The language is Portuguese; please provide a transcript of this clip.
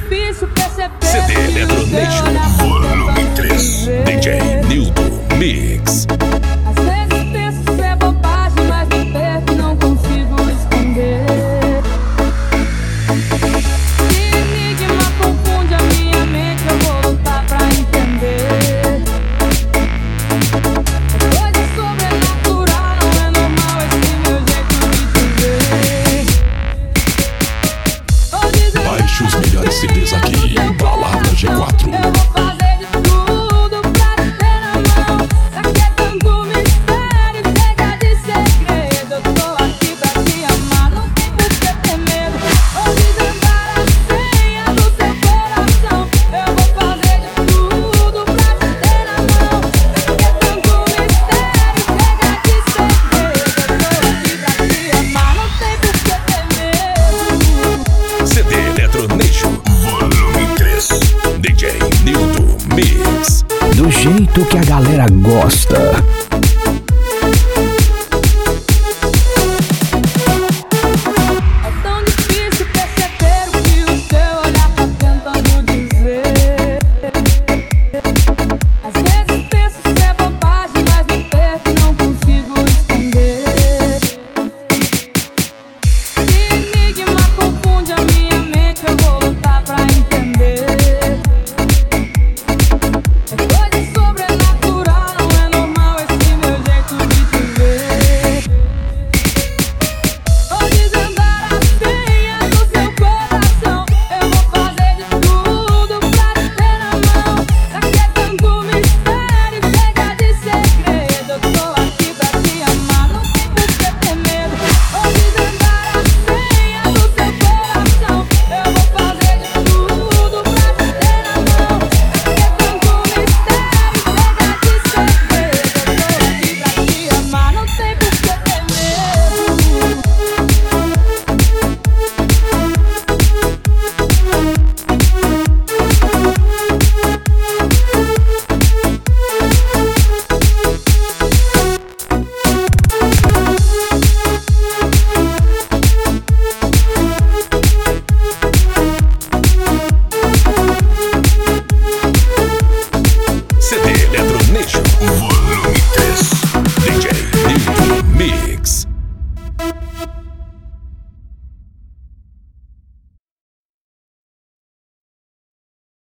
difícil perceber. CD Eletronation Volume 3, DJ Nilton Mix. Às vezes penso ser bobagem, mas me perco e não consigo esconder. Que enigma confunde a minha mente, eu vou lutar pra entender. É coisa sobrenatural, não é normal esse meu jeito de te ver. Baixe os melhores CDs aqui, Balada G4. Eu vou fazer